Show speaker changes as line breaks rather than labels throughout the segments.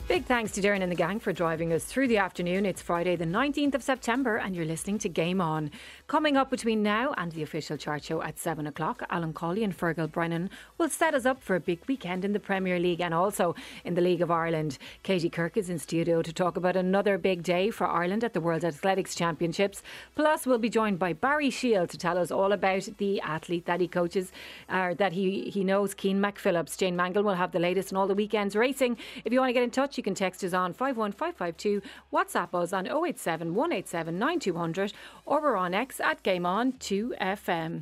Big thanks to Darren and the gang for driving us through the afternoon. It's Friday the 19th of September and you're listening to Game On. Coming up between now and the official chart show at 7 o'clock, Alan Cawley and Fergal Brennan will set us up for a big weekend in the Premier League and also in the League of Ireland. Katie Kirk is in studio to talk about another big day for Ireland at the World Athletics Championships. Plus we'll be joined by Barry Shield to tell us all about the athlete that he coaches, that he knows, Cian McPhillips. Jane Mangle will have the latest on all the weekend's racing. If you want to get in touch, you can text us on 51552, WhatsApp us on 087 187 9200, or we're on X at Game On 2FM.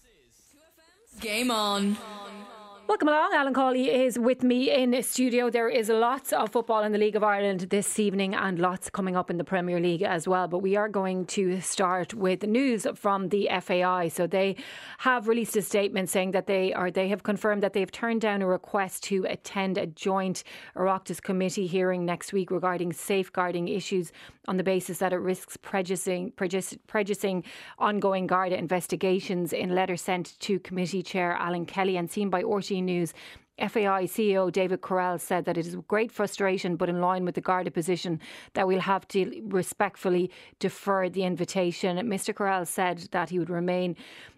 Game On.
Welcome along. Alan Cawley is with me in studio. There is lots of football in the League of Ireland this evening and lots coming up in the Premier League as well. But we are going to start with news from the FAI. So they have released a statement saying that they have confirmed that they've turned down a request to attend a joint Oireachtas committee hearing next week regarding safeguarding issues on the basis that it risks prejudicing ongoing Garda investigations. In a letter sent to committee chair Alan Kelly and seen by RTÉ News, FAI CEO David Correll said that it is great frustration, but in line with the Garda position, that we'll have to respectfully defer the invitation. Mr. Correll said that would remain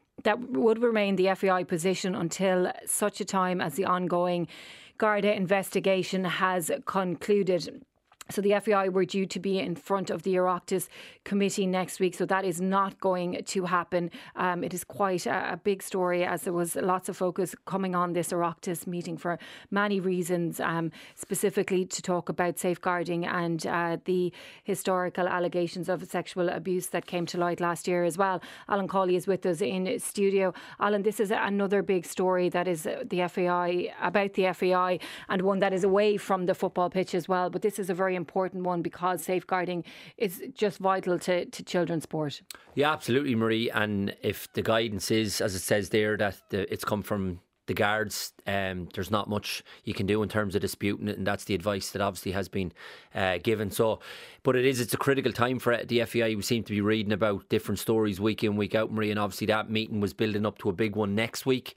the FAI position until such a time as the ongoing Garda investigation has concluded. So the FAI were due to be in front of the Oireachtas committee next week. So that is not going to happen. It is quite a big story, as there was lots of focus coming on this Oireachtas meeting for many reasons, specifically to talk about safeguarding and the historical allegations of sexual abuse that came to light last year as well. Alan Cawley is with us in studio. Alan, this is another big story that is about the FAI, and one that is away from the football pitch as well. But this is a very important one because safeguarding is just vital to children's sport.
Yeah, absolutely, Marie. And if the guidance is, as it says there, that it's come from the guards, there's not much you can do in terms of disputing it, and that's the advice that obviously has been given. So, but it's a critical time for the FAI. We seem to be reading about different stories week in, week out, Marie, and obviously that meeting was building up to a big one next week,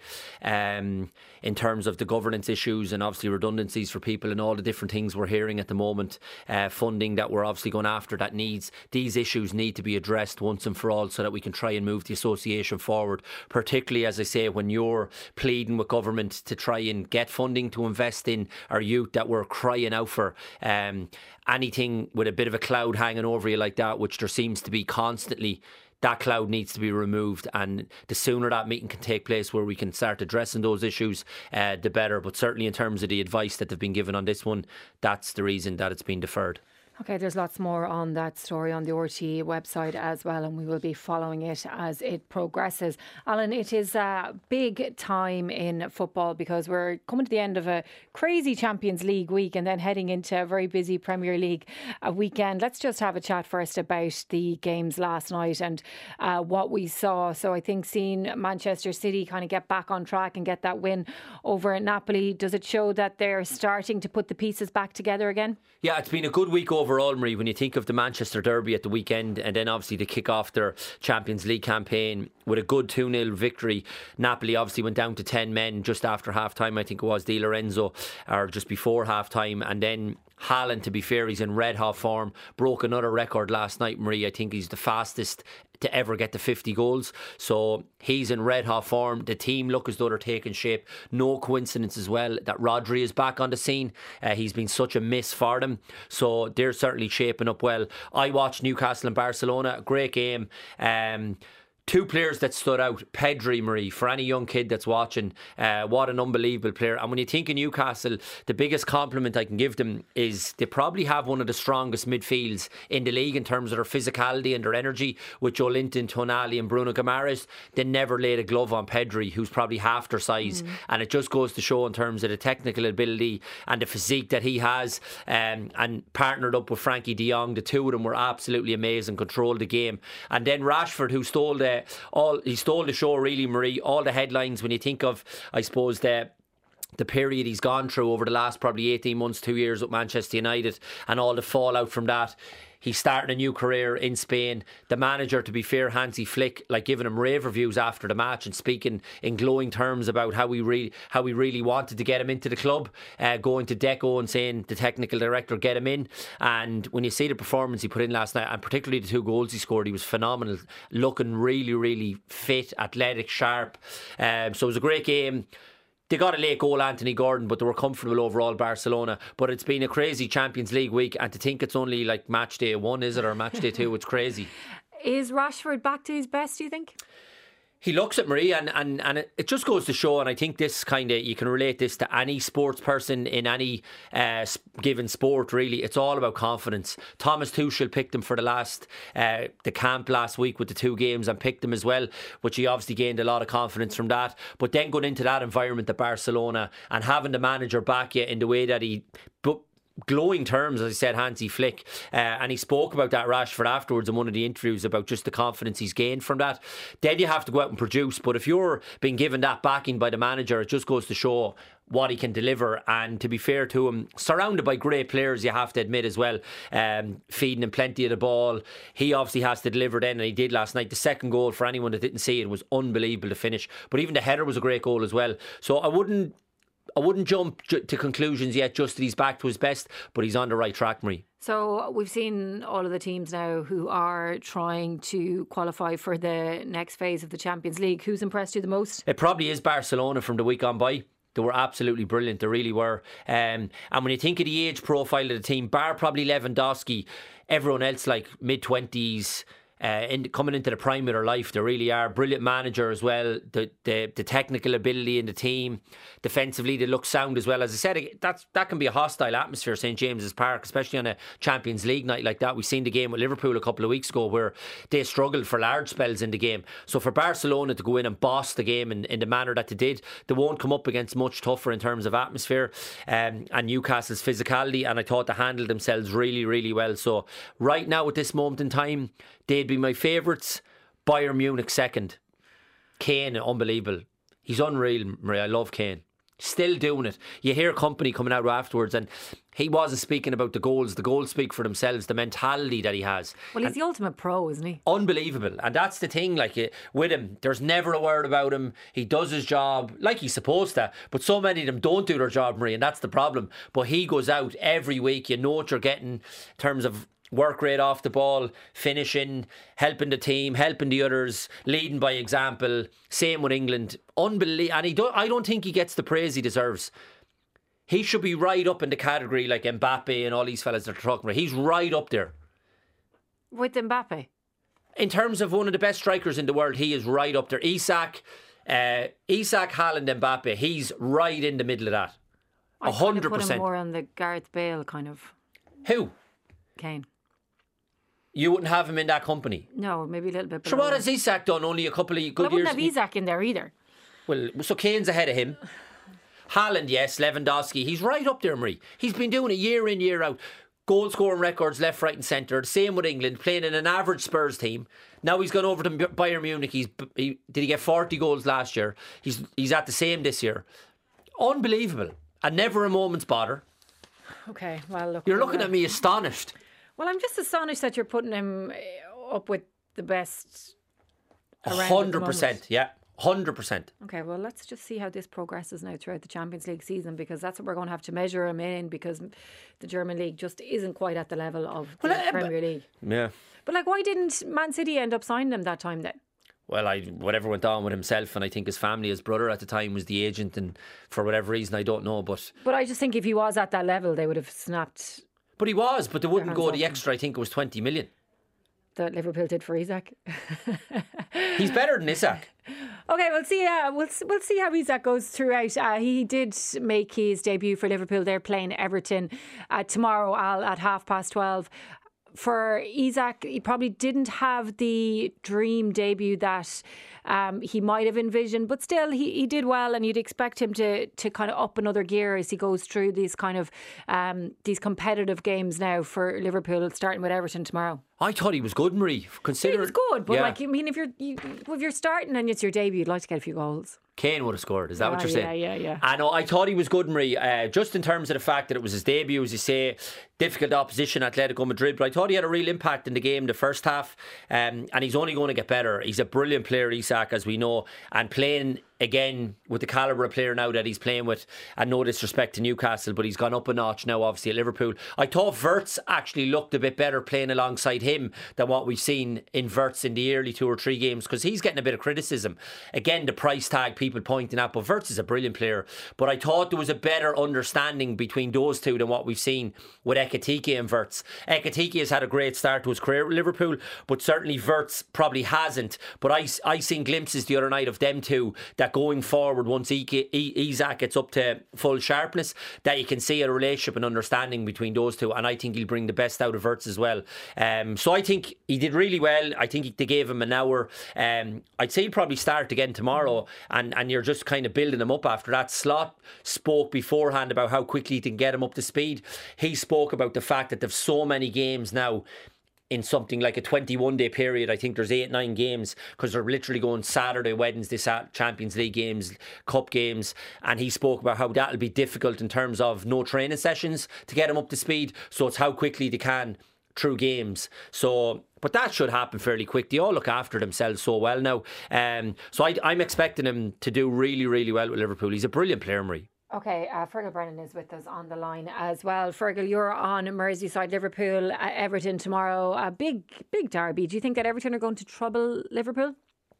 in terms of the governance issues and obviously redundancies for people and all the different things we're hearing at the moment, funding that we're obviously going after that needs. These issues need to be addressed once and for all so that we can try and move the association forward, particularly, as I say, when you're pleading with government to try and get funding to invest in our youth, that we're crying out for. Anything with a bit of a cloud hanging over you like that, which there seems to be constantly, that cloud needs to be removed, and the sooner that meeting can take place where we can start addressing those issues, the better. But certainly in terms of the advice that they've been given on this one, that's the reason that it's been deferred.
Okay, there's lots more on that story on the RTÉ website as well, and we will be following it as it progresses. Alan, it is a big time in football because we're coming to the end of a crazy Champions League week and then heading into a very busy Premier League weekend. Let's just have a chat first about the games last night and what we saw. So I think seeing Manchester City kind of get back on track and get that win over Napoli, does it show that they're starting to put the pieces back together again?
Yeah, it's been a good week overall, Marie, when you think of the Manchester Derby at the weekend and then obviously to kick off their Champions League campaign with a good 2-0 victory. Napoli obviously went down to 10 men just after half-time, I think it was, Di Lorenzo, or just before half-time, and then Haaland, to be fair, he's in red hot form, broke another record last night, Marie. I think he's the fastest to ever get to 50 goals. So he's in red hot form. The team look as though they're taking shape. No coincidence as well that Rodri is back on the scene. He's been such a miss for them. So they're certainly shaping up well. I watched Newcastle and Barcelona, a great game. Two players that stood out. Pedri, Marie, for any young kid that's watching, what an unbelievable player. And when you think of Newcastle, the biggest compliment I can give them is they probably have one of the strongest midfields in the league in terms of their physicality and their energy, with Joelinton, Tonali and Bruno Guimaraes. They never laid a glove on Pedri, who's probably half their size. And it just goes to show in terms of the technical ability and the physique that he has, and partnered up with Frankie de Jong. The two of them were absolutely amazing, controlled the game. And then Rashford, who stole the show, really, Marie. All the headlines when you think of, I suppose, the period he's gone through over the last probably 18 months, 2 years with Manchester United and all the fallout from that. He's starting a new career in Spain. The manager, to be fair, Hansi Flick, like giving him rave reviews after the match and speaking in glowing terms about how we really wanted to get him into the club, going to Deco and saying the technical director, get him in. And when you see the performance he put in last night, and particularly the 2 goals he scored, he was phenomenal, looking really, really fit, athletic, sharp. So it was a great game. They got a late goal, Anthony Gordon, but they were comfortable overall, Barcelona. But it's been a crazy Champions League week, and to think it's only like match day 1, is it, or match day 2? It's crazy.
Is Rashford back to his best, do you think?
He looks at Marie, and it just goes to show, and I think this kind of, you can relate this to any sports person in any given sport, really. It's all about confidence. Thomas Tuchel picked him for the camp last week with the 2 games, and picked him as well, which he obviously gained a lot of confidence from that. But then going into that environment at Barcelona and having the manager back yet in the way that he... glowing terms, as I said, Hansi Flick, and he spoke about that, Rashford, afterwards in one of the interviews, about just the confidence he's gained from that. Then you have to go out and produce, but if you're being given that backing by the manager, it just goes to show what he can deliver. And to be fair to him, surrounded by great players, you have to admit as well, feeding him plenty of the ball. He obviously has to deliver then, and he did last night. The second goal, for anyone that didn't see it, was unbelievable to finish, but even the header was a great goal as well. So I wouldn't jump to conclusions yet, just that he's back to his best, but he's on the right track, Marie.
So we've seen all of the teams now who are trying to qualify for the next phase of the Champions League. Who's impressed you the most?
It probably is Barcelona from the week on by. They were absolutely brilliant, they really were. And when you think of the age profile of the team, bar probably Lewandowski, everyone else like mid-20s, coming into the prime of their life. They really are. Brilliant manager as well. The technical ability in the team. Defensively, they look sound as well. As I said, that can be a hostile atmosphere, St James's Park, especially on a Champions League night like that. We've seen the game with Liverpool a couple of weeks ago where they struggled for large spells in the game. So for Barcelona to go in and boss the game in the manner that they did, they won't come up against much tougher in terms of atmosphere, and Newcastle's physicality, and I thought they handled themselves really, really well. So right now at this moment in time, they'd be my favourites. Bayern Munich second. Kane, unbelievable. He's unreal, Maria. I love Kane. Still doing it. You hear company coming out afterwards, and he wasn't speaking about the goals. The goals speak for themselves. The mentality that he has.
Well, he's the ultimate pro, isn't he?
Unbelievable. And that's the thing, like, with him, there's never a word about him. He does his job like he's supposed to, but so many of them don't do their job, Marie, and that's the problem. But he goes out every week. You know what you're getting in terms of work rate off the ball, finishing, helping the team, helping the others, leading by example. Same with England. Unbelievable. And I don't think he gets the praise he deserves. He should be right up in the category like Mbappe and all these fellas that are talking about. He's right up there.
With Mbappe?
In terms of one of the best strikers in the world, he is right up there. Isak, Haaland, Mbappe, he's right in the middle of that. 100%.
Put him more on the Gareth Bale kind of.
Who?
Kane.
You wouldn't have him in that company?
No, maybe a little bit below.
So what has Isak done only a couple of good years?
I wouldn't have Isak in there either.
Well, so Kane's ahead of him. Haaland, yes. Lewandowski, he's right up there, Marie. He's been doing it year in, year out. Goal scoring records left, right and centre. Same with England, playing in an average Spurs team. Now he's gone over to Bayern Munich. Did he get 40 goals last year? He's at the same this year. Unbelievable. And never a moment's bother.
Okay, well, look.
You're looking at me astonished.
Well, I'm just astonished that you're putting him up with the best.
100%, yeah. 100%.
Okay, well, let's just see how this progresses now throughout the Champions League season, because that's what we're going to have to measure him in, because the German league just isn't quite at the level of the Premier League.
Yeah.
But like, why didn't Man City end up signing him that time then?
Well, whatever went on with himself, and I think his family, his brother at the time was the agent, and for whatever reason, I don't know. But
I just think if he was at that level, they would have snapped.
But he was, but they wouldn't go the extra. I think it was 20 million.
That Liverpool did for Isak.
He's better than Isak.
Okay, we'll see. We'll see how Isak goes throughout. He did make his debut for Liverpool. They're playing Everton tomorrow at 12:30. For Isak, he probably didn't have the dream debut that he might have envisioned, but still he did well, and you'd expect him to kind of up another gear as he goes through these kind of these competitive games now for Liverpool, starting with Everton tomorrow.
I thought he was good, Marie. Considering
He was good, but like, I mean, if you're starting and it's your debut, you'd like to get a few goals.
Kane would have scored. Is that what you're saying?
Yeah.
I know. I thought he was good, Marie. Just in terms of the fact that it was his debut, as you say, difficult opposition, Atletico Madrid. But I thought he had a real impact in the game, the first half, and he's only going to get better. He's a brilliant player, Isak, as we know, and playing again with the calibre of player now that he's playing with, and no disrespect to Newcastle, but he's gone up a notch now, obviously, at Liverpool. I thought Wirtz actually looked a bit better playing alongside him than what we've seen in Wirtz in the early 2 or 3 games, because he's getting a bit of criticism. Again, the price tag people pointing at, but Wirtz is a brilliant player. But I thought there was a better understanding between those two than what we've seen with Ekitike and Wirtz. Ekitike has had a great start to his career with Liverpool, but certainly Wirtz probably hasn't. But I seen glimpses the other night of them two that going forward, once Isak gets up to full sharpness, that you can see a relationship and understanding between those two, and I think he'll bring the best out of Wirtz as well. So I think he did really well. I think they gave him an hour. I'd say he'll probably start again tomorrow, and you're just kind of building him up after that. Slot spoke beforehand about how quickly you can get him up to speed. He spoke about the fact that they've so many games now in something like a 21-day period. I think there's 8-9 games, because they're literally going Saturday, Wednesday, Champions League games, Cup games, and he spoke about how that'll be difficult in terms of no training sessions to get him up to speed, so it's how quickly they can through games. So, but that should happen fairly quick. They all look after themselves so well now. So I'm expecting him to do really, really well with Liverpool. He's a brilliant player, Marie.
Okay, Fergal Brennan is with us on the line as well. Fergal, you're on Merseyside, Liverpool, Everton tomorrow. A big derby. Do you think that Everton are going to trouble Liverpool?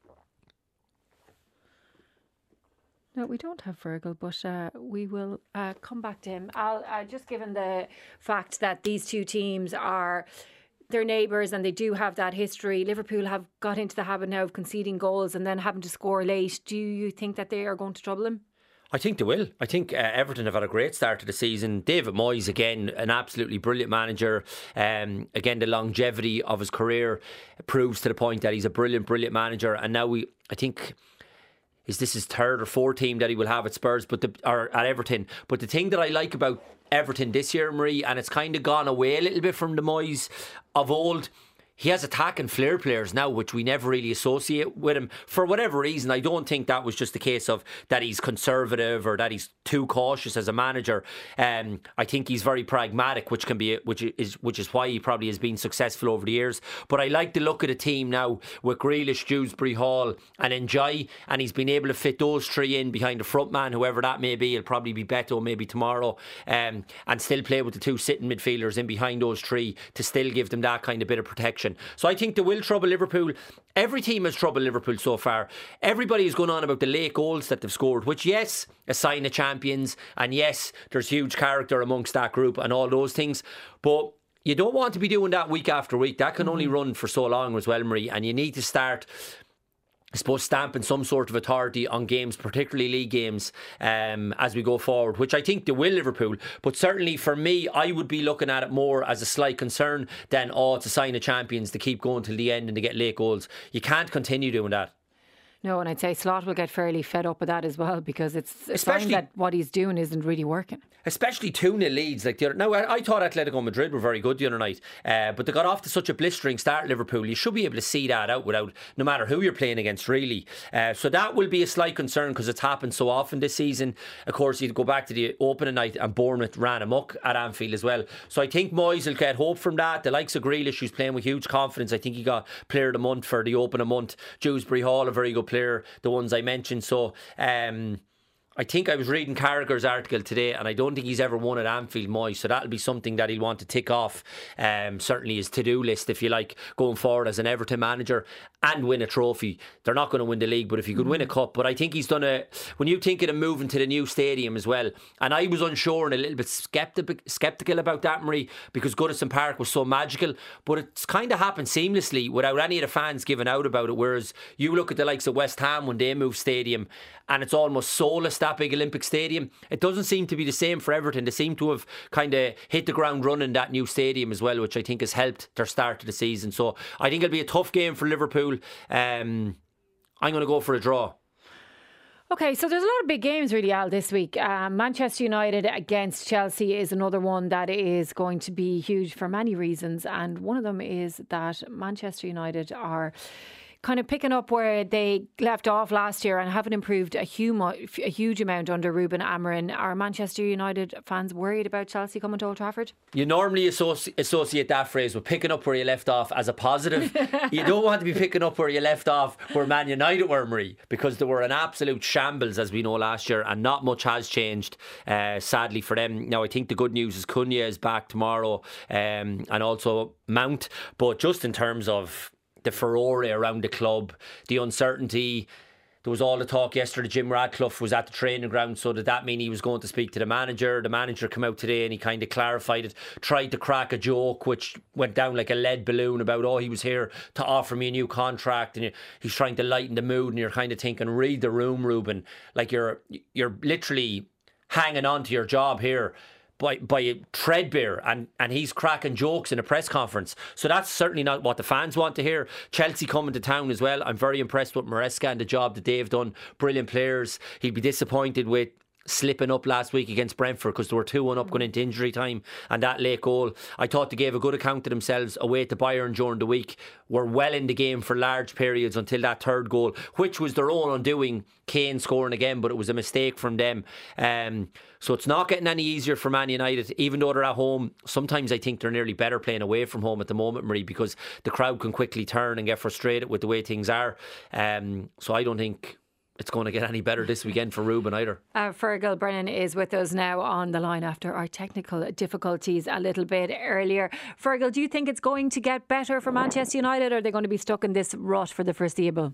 No, we don't have Fergal, but we will come back to him. I'll just given the fact that these two teams are their neighbours and they do have that history. Liverpool have got into the habit now of conceding goals and then having to score late. Do you think that they are going to trouble them?
I think they will. I think Everton have had a great start to the season. David Moyes, again, an absolutely brilliant manager. Again, the longevity of his career proves to the point that he's a brilliant manager. And now I think, is this his 3rd or 4th team that he will have at Spurs, or at Everton. But the thing that I like about Everton this year, Marie, and it's kind of gone away a little bit from the Moyes of old, he has attack and flair players now, which we never really associate with him. For whatever reason, I don't think that was just a case of that he's conservative or that he's too cautious as a manager. I think he's very pragmatic, which is why he probably has been successful over the years. But I like the look of the team now with Grealish, Dewsbury Hall and Ndiaye, and he's been able to fit those 3 in behind the front man, whoever that may be. It'll probably be Beto maybe tomorrow, and still play with the 2 sitting midfielders in behind those 3 to still give them that kind of bit of protection. So I think they will trouble Liverpool. Every team has troubled Liverpool so far. Everybody is going on about the late goals that they've scored, which, yes, a sign of champions, and yes, there's huge character amongst that group and all those things, but you don't want to be doing that week after week. That can only run for so long as well, Marie, and you need to start, I suppose, stamping some sort of authority on games, particularly league games, as we go forward, which I think they will, Liverpool. But certainly for me, I would be looking at it more as a slight concern than, it's a sign of champions to keep going till the end and to get late goals. You can't continue doing that.
No, and I'd say Slot will get fairly fed up with that as well, because it's a sign that what he's doing isn't really working. Especially
2-0 leads. Now, I thought Atletico Madrid were very good the other night, but they got off to such a blistering start, Liverpool. You should be able to see that out without, no matter who you're playing against, really. So that will be a slight concern, because it's happened so often this season. Of course, you go back to the opening night and Bournemouth ran amok at Anfield as well. So I think Moyes will get hope from that. The likes of Grealish, who's playing with huge confidence. I think he got Player of the Month for the opening month. Dewsbury Hall, a very good player, the ones I mentioned. So I think I was reading Carragher's article today, and I don't think he's ever won at Anfield, Moyes, so that'll be something that he'll want to tick off, certainly his to-do list, if you like, going forward as an Everton manager, and win a trophy. They're not going to win the league, but if he could win a cup. But I think he's done when you think of him moving to the new stadium as well, and I was unsure and a little bit sceptical about that, Marie, because Goodison Park was so magical, but it's kind of happened seamlessly without any of the fans giving out about it, whereas you look at the likes of West Ham when they moved stadium, and it's almost soulless, that big Olympic stadium. It doesn't seem to be the same for Everton. They seem to have kind of hit the ground running, that new stadium as well, which I think has helped their start to the season. So I think it'll be a tough game for Liverpool. I'm going to go for a draw.
Okay, so there's a lot of big games really, Al, this week. Manchester United against Chelsea is another one that is going to be huge for many reasons. And one of them is that Manchester United are kind of picking up where they left off last year and haven't improved a huge amount under Ruben Amorim. Are Manchester United fans worried about Chelsea coming to Old Trafford?
You normally associate that phrase with picking up where you left off as a positive. You don't want to be picking up where you left off where Man United were, Marie, because they were an absolute shambles, as we know, last year, and not much has changed, sadly, for them. Now, I think the good news is Cunha is back tomorrow, and also Mount. But just in terms of the furore around the club, the uncertainty. There was all the talk yesterday. Jim Radcliffe was at the training ground, so did that mean he was going to speak to the manager? The manager came out today and he kind of clarified it, tried to crack a joke which went down like a lead balloon about, he was here to offer me a new contract, and he's trying to lighten the mood, and you're kind of thinking, read the room, Ruben. Like you're literally hanging on to your job here by threadbare, and he's cracking jokes in a press conference. So that's certainly not what the fans want to hear. Chelsea coming to town as well. I'm very impressed with Maresca and the job that they've done. Brilliant players. He'll be disappointed with slipping up last week against Brentford because they were 2-1 up going into injury time, and that late goal, I thought they gave a good account of themselves away to Bayern during the week. Were well in the game for large periods until that third goal, which was their own undoing. Kane scoring again, but it was a mistake from them. So it's not getting any easier for Man United, even though they're at home. Sometimes I think they're nearly better playing away from home at the moment, Marie, because the crowd can quickly turn and get frustrated with the way things are. So I don't think it's going to get any better this weekend for Ruben either.
Fergal Brennan is with us now on the line after our technical difficulties a little bit earlier. Fergal, do you think it's going to get better for Manchester United, or are they going to be stuck in this rut for the foreseeable?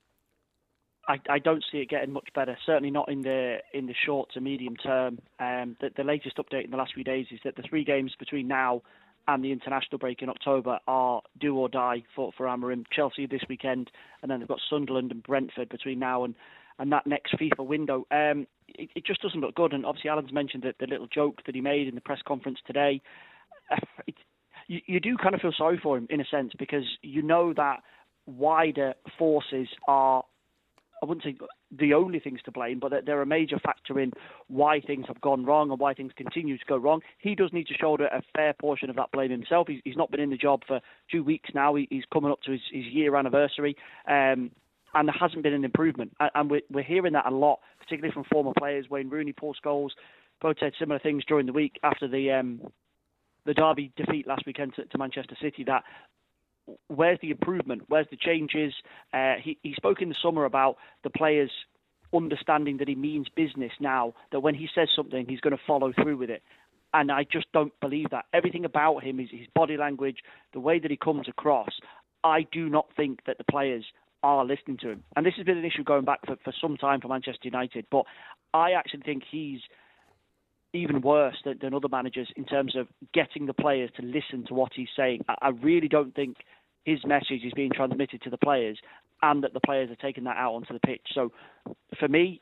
I don't see it getting much better. Certainly not in the short to medium term. The latest update in the last few days is that the 3 games between now and the international break in October are do or die for Amorim. Chelsea this weekend, and then they've got Sunderland and Brentford between now and that next FIFA window. It just doesn't look good. And obviously Alan's mentioned the little joke that he made in the press conference today. You do kind of feel sorry for him in a sense, because you know that wider forces are, I wouldn't say the only things to blame, but they're a major factor in why things have gone wrong and why things continue to go wrong. He does need to shoulder a fair portion of that blame himself. He's not been in the job for 2 weeks now. He's coming up to his year anniversary, and there hasn't been an improvement. And we're hearing that a lot, particularly from former players. Wayne Rooney, Paul Scholes, both said similar things during the week after the Derby defeat last weekend to Manchester City, that where's the improvement? Where's the changes? He spoke in the summer about the players understanding that he means business now, that when he says something, he's going to follow through with it. And I just don't believe that. Everything about him, his body language, the way that he comes across, I do not think that the players are listening to him. And this has been an issue going back for some time for Manchester United. But I actually think he's even worse than other managers in terms of getting the players to listen to what he's saying. I really don't think his message is being transmitted to the players, and that the players are taking that out onto the pitch. So for me,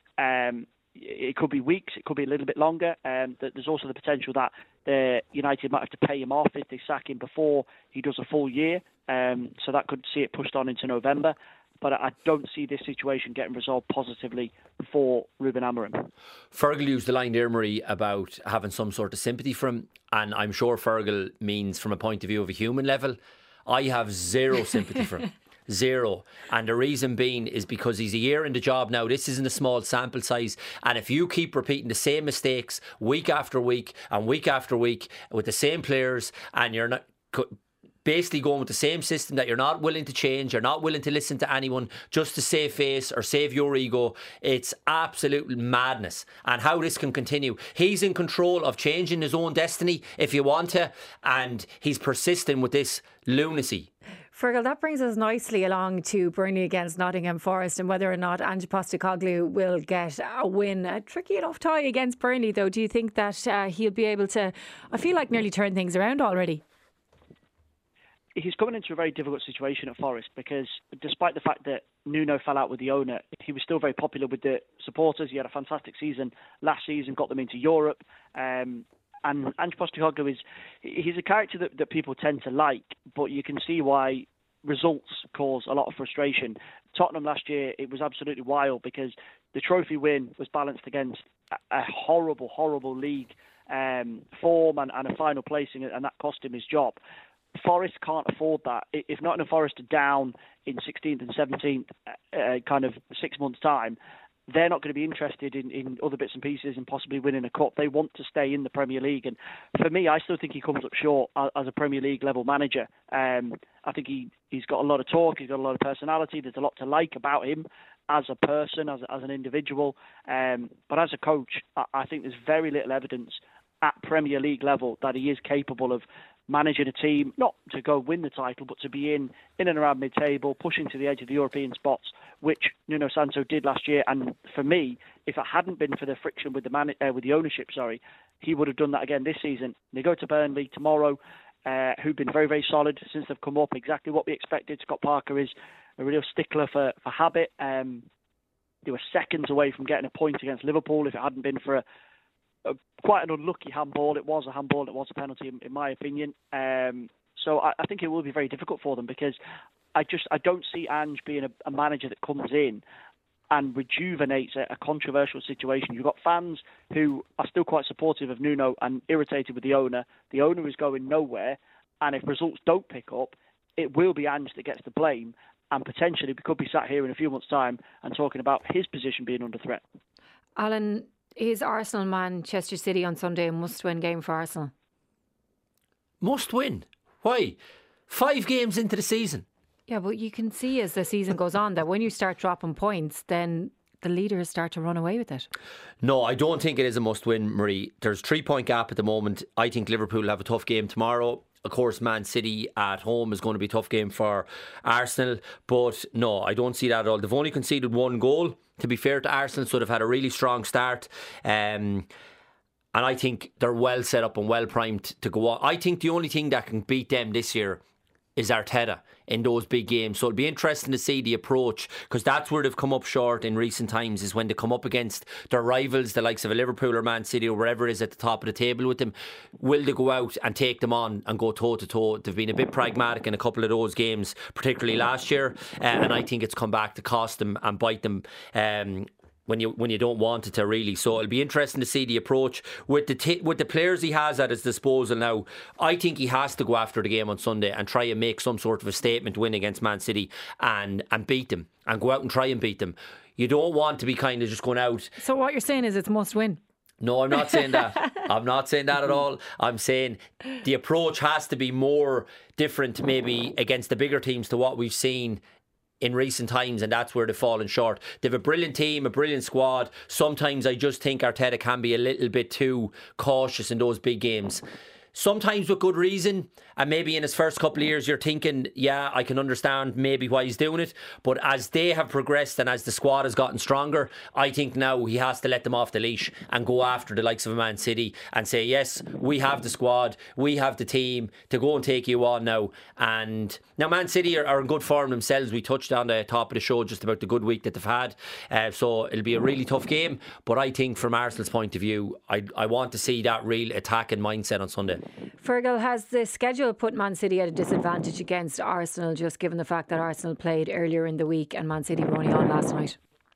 it could be weeks, it could be a little bit longer. There's also the potential that United might have to pay him off if they sack him before he does a full year. So that could see it pushed on into November. But I don't see this situation getting resolved positively for Ruben Amorim.
Fergal used the line there, Marie, about having some sort of sympathy for him. And I'm sure Fergal means from a point of view of a human level. I have zero sympathy for him. Zero. And the reason being is because he's a year in the job now. This isn't a small sample size. And if you keep repeating the same mistakes week after week and week after week with the same players, and you're not basically going with the same system that you're not willing to change, you're not willing to listen to anyone just to save face or save your ego, it's absolute madness. And how this can continue. He's in control of changing his own destiny if you want to, and he's persisting with this lunacy.
Fergal, that brings us nicely along to Burnley against Nottingham Forest, and whether or not Ange Postecoglou will get a win. A tricky enough tie against Burnley, though. Do you think that he'll be able to, I feel like, nearly turn things around already?
He's coming into a very difficult situation at Forest, because despite the fact that Nuno fell out with the owner, he was still very popular with the supporters. He had a fantastic season last season, got them into Europe. And Ange Postecoglou he's a character that people tend to like, but you can see why results cause a lot of frustration. Tottenham last year, it was absolutely wild because the trophy win was balanced against a horrible, horrible league form and a final placing, and that cost him his job. Forest can't afford that. If Nottingham Forest are down in 16th and 17th, kind of 6 months' time, they're not going to be interested in other bits and pieces and possibly winning a cup. They want to stay in the Premier League. And for me, I still think he comes up short as a Premier League level manager. I think he's got a lot of talk, he's got a lot of personality, there's a lot to like about him as a person, as an individual. But as a coach, I think there's very little evidence at Premier League level that he is capable of managing a team, not to go win the title, but to be in and around mid-table, pushing to the edge of the European spots, which Nuno Santo did last year. And for me, if it hadn't been for the friction with the ownership, he would have done that again this season. They go to Burnley tomorrow, who've been very, very solid since they've come up, exactly what we expected. Scott Parker is a real stickler for habit. They were seconds away from getting a point against Liverpool if it hadn't been for quite an unlucky handball. It was a handball, it was a penalty in my opinion. So I think it will be very difficult for them because I don't see Ange being a manager that comes in and rejuvenates a controversial situation. You've got fans who are still quite supportive of Nuno and irritated with the owner. The owner is going nowhere, and if results don't pick up, it will be Ange that gets the blame, and potentially we could be sat here in a few months' time and talking about his position being under threat.
Alan, is Arsenal Manchester City on Sunday a must-win game for Arsenal?
Must win? Why? 5 games into the season.
Yeah, but you can see as the season goes on that when you start dropping points, then the leaders start to run away with it.
No, I don't think it is a must-win, Marie. There's 3-point gap at the moment. I think Liverpool have a tough game tomorrow. Of course, Man City at home is going to be a tough game for Arsenal. But no, I don't see that at all. They've only conceded 1 goal, to be fair to Arsenal, so they've had a really strong start. And I think they're well set up and well primed to go on. I think the only thing that can beat them this year is Arteta in those big games. So it'll be interesting to see the approach, because that's where they've come up short in recent times, is when they come up against their rivals, the likes of a Liverpool or Man City or wherever it is at the top of the table with them. Will they go out and take them on and go toe to toe? They've been a bit pragmatic in a couple of those games, particularly last year, and I think it's come back to cost them and bite them when you don't want it to, really. So it'll be interesting to see the approach with the players he has at his disposal now. I think he has to go after the game on Sunday and try and make some sort of a statement win against Man City and beat them, and go out and try and beat them. You don't want to be kind of just going out.
So what you're saying is it's must win?
No, I'm not saying that. I'm not saying that at all. I'm saying the approach has to be more different maybe against the bigger teams to what we've seen in recent times, and that's where they've fallen short. They have a brilliant team, a brilliant squad. Sometimes I just think Arteta can be a little bit too cautious in those big games. Sometimes with good reason, and maybe in his first couple of years you're thinking, yeah, I can understand maybe why he's doing it. But as they have progressed and as the squad has gotten stronger, I think now he has to let them off the leash and go after the likes of a Man City and say, yes, we have the squad, we have the team to go and take you on now. And now Man City are in good form themselves. We touched on the top of the show just about the good week that they've had. So it'll be a really tough game. But I think from Arsenal's point of view, I want to see that real attacking mindset on Sunday.
Fergal, has the schedule put Man City at a disadvantage against Arsenal, just given the fact that Arsenal played earlier in the week and Man City were only on last night?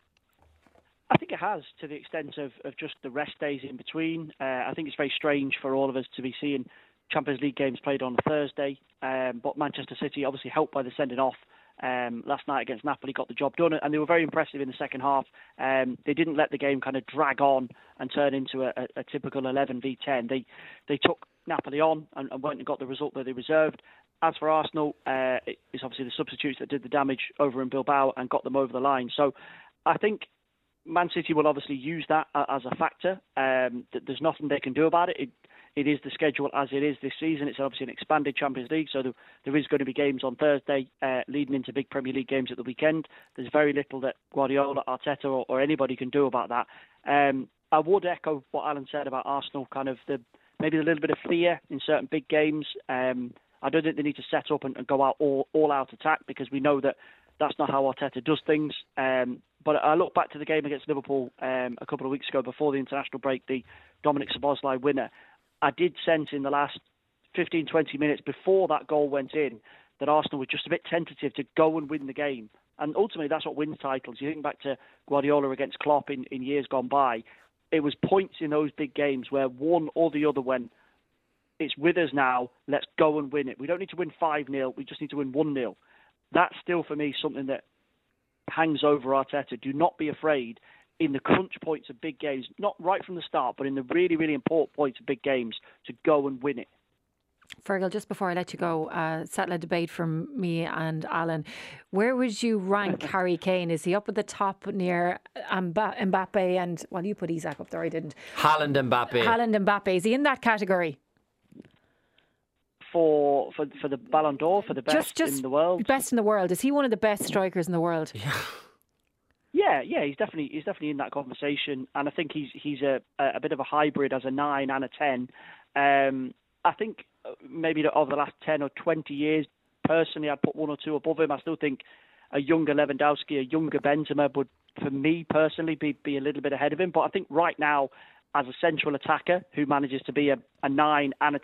I think it has, to the extent of just the rest days in between. I think it's very strange for all of us to be seeing Champions League games played on a Thursday, but Manchester City, obviously helped by the sending off last night against Napoli, got the job done, and they were very impressive in the second half. They didn't let the game kind of drag on and turn into a typical 11v10. They took Napoli on and went and got the result that they reserved. As for Arsenal, it's obviously the substitutes that did the damage over in Bilbao and got them over the line. So I think Man City will obviously use that as a factor. There's nothing they can do about it. It is the schedule as it is this season. It's obviously an expanded Champions League, so there is going to be games on Thursday leading into big Premier League games at the weekend. There's very little that Guardiola, Arteta or anybody can do about that. I would echo what Alan said about Arsenal, kind of maybe a little bit of fear in certain big games. I don't think they need to set up and go out all out attack, because we know that that's not how Arteta does things. But I look back to the game against Liverpool a couple of weeks ago before the international break, the Dominic Szoboszlai winner. I did sense in the last 15, 20 minutes before that goal went in that Arsenal were just a bit tentative to go and win the game. And ultimately, that's what wins titles. You think back to Guardiola against Klopp in years gone by. It was points in those big games where one or the other went, it's with us now, let's go and win it. We don't need to win 5-0, we just need to win 1-0. That's still, for me, something that hangs over Arteta. Do not be afraid in the crunch points of big games, not right from the start, but in the really, really important points of big games, to go and win it.
Fergal, just before I let you go, settle a debate from me and Alan. Where would you rank Harry Kane? Is he up at the top near Mbappe and, well, you put Isak up there, I didn't.
Haaland, Mbappe.
Is he in that category?
For the Ballon d'Or, for the best in the world?
Best in the world. Is he one of the best strikers in the world?
Yeah, he's definitely in that conversation, and I think he's a bit of a hybrid as a 9 and a 10. I think maybe over the last 10 or 20 years, personally, I'd put 1 or 2 above him. I still think a younger Lewandowski, a younger Benzema would, for me personally, be a little bit ahead of him. But I think right now, as a central attacker who manages to be a 9 and a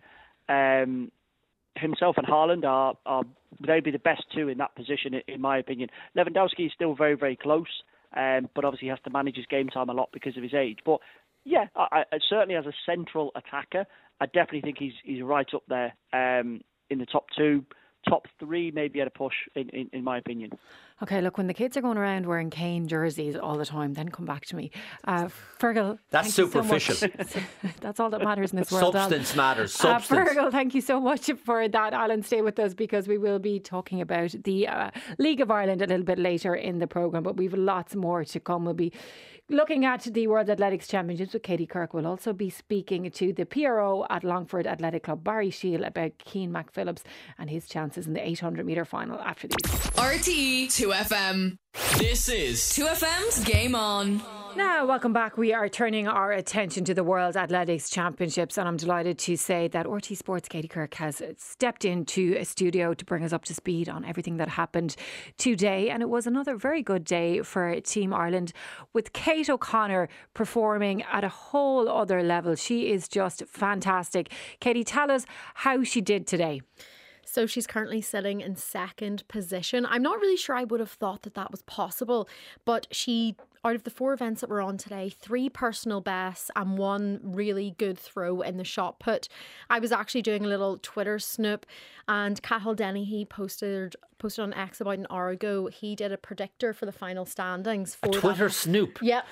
10, himself and Haaland they'd be the best two in that position, in my opinion. Lewandowski is still very, very close, but obviously he has to manage his game time a lot because of his age. But yeah, I certainly as a central attacker, I definitely think he's right up there in the top 2. Top 3 maybe at a push, in my opinion.
Okay, look, when the kids are going around wearing Kane jerseys all the time, then come back to me. Fergal,
that's superficial.
So that's all that matters in this world.
Substance matters. Substance.
Fergal, thank you so much for that. Alan, stay with us because we will be talking about the League of Ireland a little bit later in the programme, but we've lots more to come. We'll be looking at the World Athletics Championships with Katie Kirk. We'll also be speaking to the PRO at Longford Athletic Club, Barry Shield, about Keane McPhillips and his chances in the 800 metre final after these.
RTE 2FM.
This is
2FM's Game On.
Now, welcome back. We are turning our attention to the World Athletics Championships, and I'm delighted to say that RT Sports' Katie Kirk has stepped into a studio to bring us up to speed on everything that happened today. And it was another very good day for Team Ireland, with Kate O'Connor performing at a whole other level. She is just fantastic. Katie, tell us how she did today.
So she's currently sitting in second position. I'm not really sure I would have thought that was possible, but she, out of the 4 events that were on today, 3 personal bests and 1 really good throw in the shot put. I was actually doing a little Twitter snoop, and Cathal Dennehy posted on X about an hour ago. He did a predictor for the final standings for
a Twitter snoop.
Yep.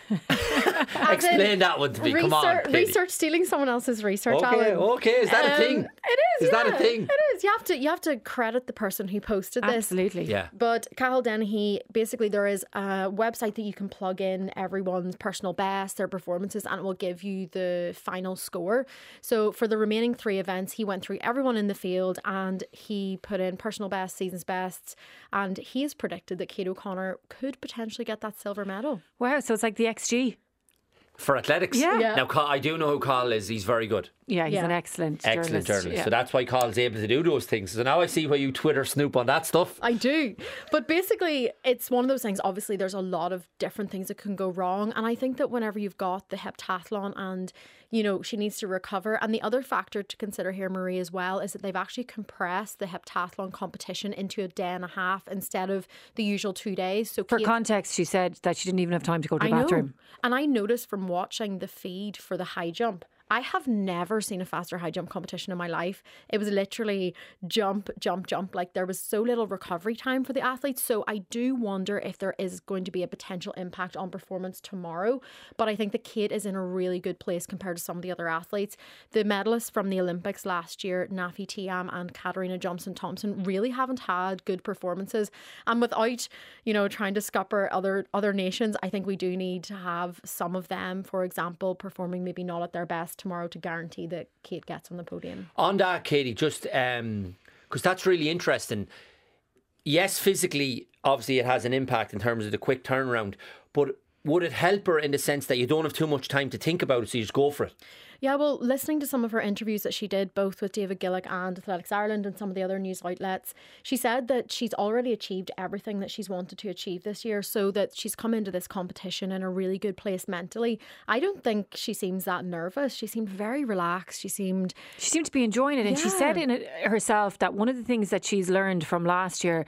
Explain that one to me. Come on, Katie.
Research, stealing someone else's research.
Okay. Is that a thing?
It is.
Is that a thing?
It is. You have to credit the person who posted this.
Absolutely.
Yeah.
But Cathal Dennehy, basically, there is a website that you can plug in everyone's personal best, their performances, and it will give you the final score. So for the remaining 3 events, he went through everyone in the field and he put in personal best, season's best. And he has predicted that Kate O'Connor could potentially get that silver medal.
Wow, so it's like the XG.
For athletics?
Yeah.
Now, I do know who Carl is. He's very good.
Yeah, he's an excellent journalist. Yeah.
So that's why Carl's able to do those things. So now I see why you Twitter snoop on that stuff.
I do. But basically, it's one of those things. Obviously, there's a lot of different things that can go wrong. And I think that whenever you've got the heptathlon and, she needs to recover. And the other factor to consider here, Marie, as well, is that they've actually compressed the heptathlon competition into a day and a half instead of the usual 2 days. So
for context, she said that she didn't even have time to go to the bathroom.
And I noticed from watching the feed for the high jump, I have never seen a faster high jump competition in my life. It was literally jump, jump, jump. Like, there was so little recovery time for the athletes. So I do wonder if there is going to be a potential impact on performance tomorrow. But I think that Kate is in a really good place compared to some of the other athletes. The medalists from the Olympics last year, Nafi Tiam and Katarina Johnson-Thompson, really haven't had good performances. And without, trying to scupper other nations, I think we do need to have some of them, for example, performing maybe not at their best tomorrow to guarantee that Kate gets on the podium.
On that, Katie, just because that's really interesting. Yes, physically, obviously it has an impact in terms of the quick turnaround, but would it help her in the sense that you don't have too much time to think about it, so you just go for it?
Yeah, well, listening to some of her interviews that she did, both with David Gillick and Athletics Ireland and some of the other news outlets, she said that she's already achieved everything that she's wanted to achieve this year, so that she's come into this competition in a really good place mentally. I don't think she seems that nervous. She seemed very relaxed. She seemed
to be enjoying it. And she said in it herself that one of the things that she's learned from last year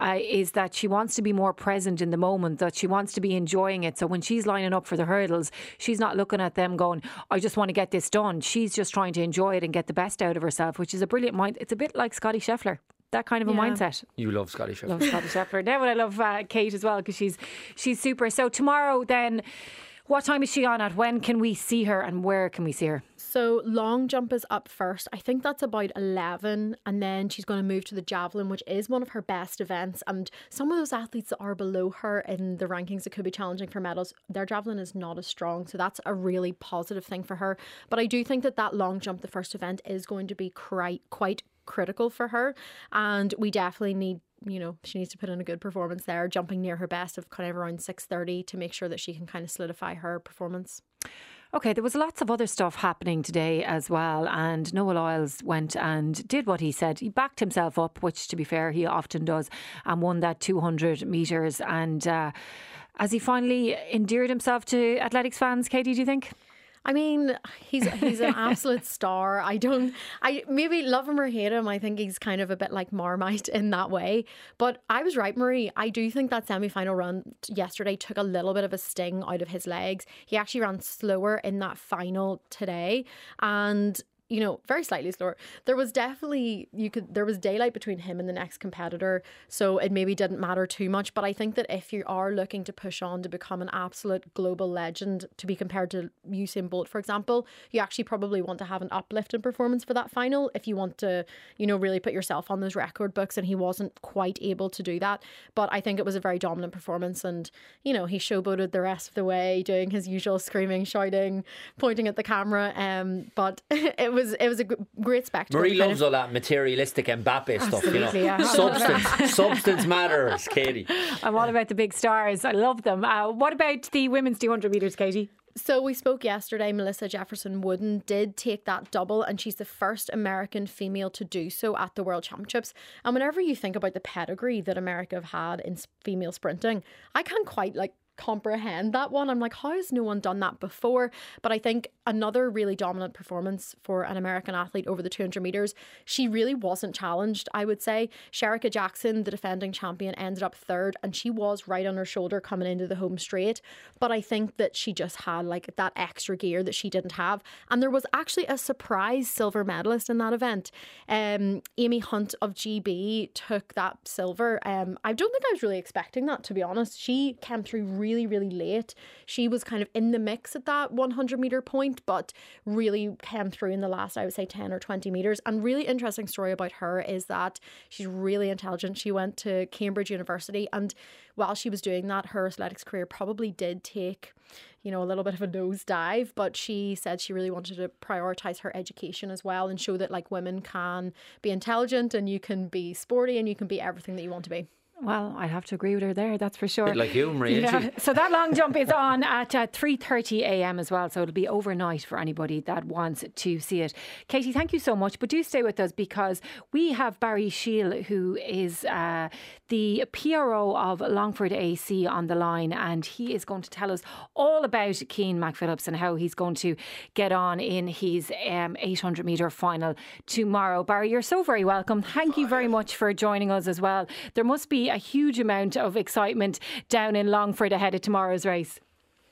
is that she wants to be more present in the moment, that she wants to be enjoying it. So when she's lining up for the hurdles, she's not looking at them going, I just want to get this done. She's just trying to enjoy it and get the best out of herself, which is a brilliant mind. It's a bit like Scotty Scheffler. That kind of a mindset.
You love Scotty Scheffler.
Love Scotty Scheffler. Now I love Kate as well, because she's super. So tomorrow then, what time is she on at? When can we see her and where can we see her?
So long jump is up first. I think that's about 11, and then she's going to move to the javelin, which is one of her best events. And some of those athletes that are below her in the rankings that could be challenging for medals, their javelin is not as strong. So that's a really positive thing for her. But I do think that long jump, the first event, is going to be quite critical for her, and we definitely need, she needs to put in a good performance there, jumping near her best of kind of around 6:30 to make sure that she can kind of solidify her performance.
Okay, there was lots of other stuff happening today as well, and Noah Lyles went and did what he said. He backed himself up, which to be fair he often does, and won that 200 metres. And has he finally endeared himself to athletics fans, Katie, do you think?
I mean, he's an absolute star. I maybe love him or hate him. I think he's kind of a bit like Marmite in that way. But I was right, Marie. I do think that semi-final run yesterday took a little bit of a sting out of his legs. He actually ran slower in that final today, and very slightly slower. There was definitely, there was daylight between him and the next competitor, so it maybe didn't matter too much. But I think that if you are looking to push on to become an absolute global legend, to be compared to Usain Bolt, for example, you actually probably want to have an uplift in performance for that final if you want to, really put yourself on those record books, and he wasn't quite able to do that. But I think it was a very dominant performance, and, he showboated the rest of the way, doing his usual screaming, shouting, pointing at the camera. But it was a great spectacle.
Marie loves all that materialistic Mbappe stuff,
yeah.
Substance matters, Katie.
I'm all about the big stars. I love them. What about the women's 200 metres, Katie?
So we spoke yesterday. Melissa Jefferson Wooden did take that double, and she's the first American female to do so at the World Championships. And whenever you think about the pedigree that America have had in female sprinting, I can't quite comprehend that one. I'm like, how has no one done that before? But I think another really dominant performance for an American athlete over the 200 metres. She really wasn't challenged, I would say. Shericka Jackson, the defending champion, ended up third, and she was right on her shoulder coming into the home straight. But I think that she just had that extra gear that she didn't have. And there was actually a surprise silver medalist in that event. Amy Hunt of GB took that silver. I don't think I was really expecting that, to be honest. She came through really, really late. She was kind of in the mix at that 100 metre point, but really came through in the last, I would say, 10 or 20 metres. And really interesting story about her is that she's really intelligent. She went to Cambridge University, and while she was doing that, her athletics career probably did take, a little bit of a nosedive, but she said she really wanted to prioritise her education as well and show that women can be intelligent, and you can be sporty, and you can be everything that you want to be.
Well, I'd have to agree with her there, that's for sure.
Bit like you, Maria.
Yeah. So that long jump is on at 3:30 a.m. as well, so it'll be overnight for anybody that wants to see it. Katie, thank you so much, but do stay with us, because we have Barry Shiel, who is the PRO of Longford AC, on the line, and he is going to tell us all about Cian McPhillips and how he's going to get on in his 800 metre final tomorrow. Barry, you're so very welcome. Thank you very much for joining us as well. There must be a huge amount of excitement down in Longford ahead of tomorrow's race.